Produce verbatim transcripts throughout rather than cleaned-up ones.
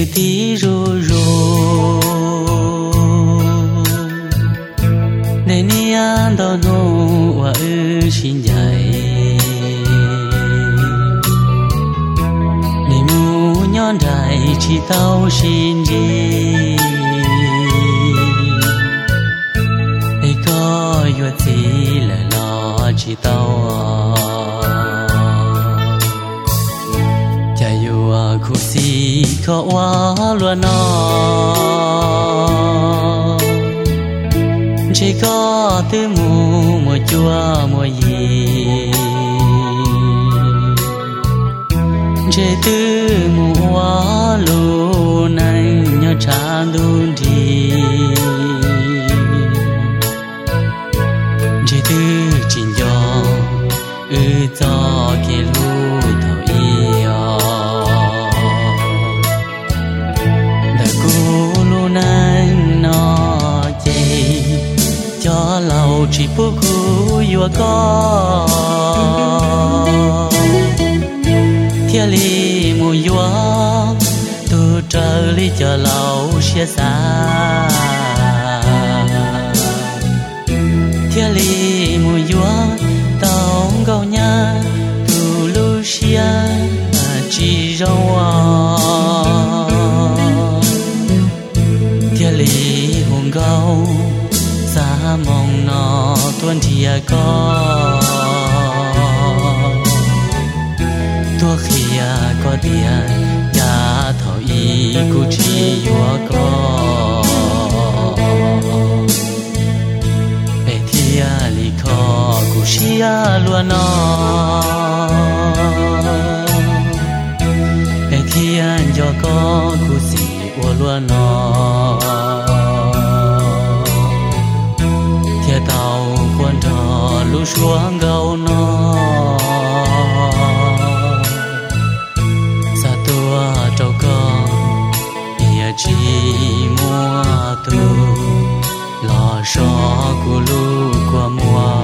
tí ru ru để ni an đau nô và ư xin dạy ni mu nhon đại chỉ tao xin gì để có yêu gì là lo chỉ tao khu si khó quá luôn nó chỉ có thứ mù mùa chua mùa gì chỉ thứ mùa lù này nhớ tràn đun đi chỉ thứ chính do ư cho kia lù thầu yêu cho lâu chỉ phụ khu yêu có thiên lý mùa yêu tu trời lý cho lâu chia xa thiên lý mùa yêu tao gấu nha tu lu xia chỉ rong thiên lý hùng gấu xa mong nó tuân thia có tua khía có tiền ya thầu y cu chi yo có bề thia li khó cu xia luôn nó bề thia yo có cu si wo luôn nó tao quan trò lu xuống gấu nó xa tua trâu con bia chi mua tu lo so của lu qua mua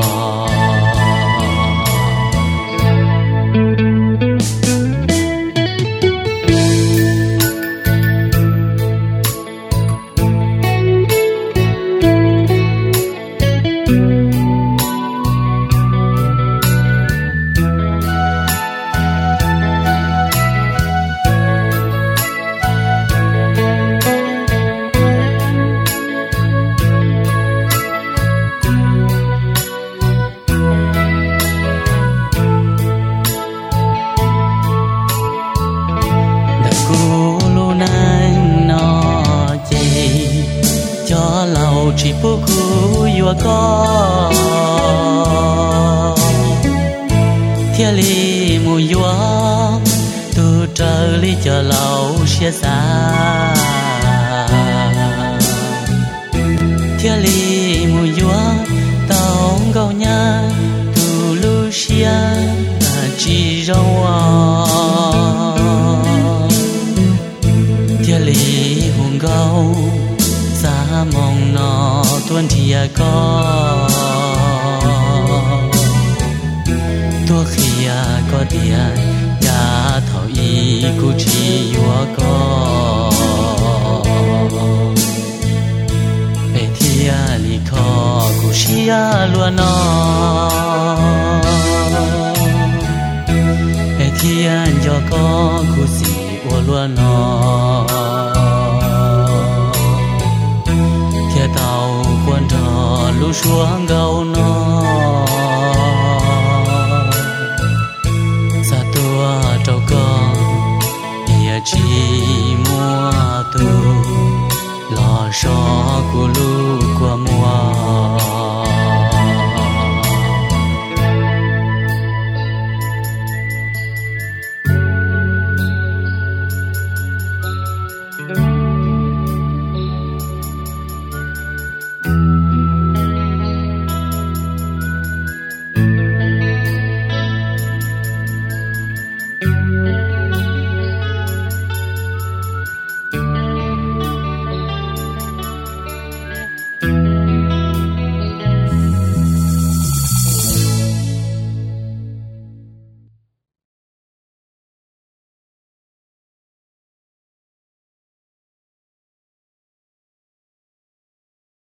chỉ phụ khu yêu có thiên lý mùa yêu tu trời lý cho lâu chia xa thiên lý mùa yêu tao gấu nha tu lu xia chỉ rong thiên lý hùng gấu xa mong nó tuân thia có tua khía có tiền ya thầu y cu chi yo có bề thia li khó cu xia luôn nó bề thia yo có cu si wo luôn nó tao quan trò lu xuống gấu nó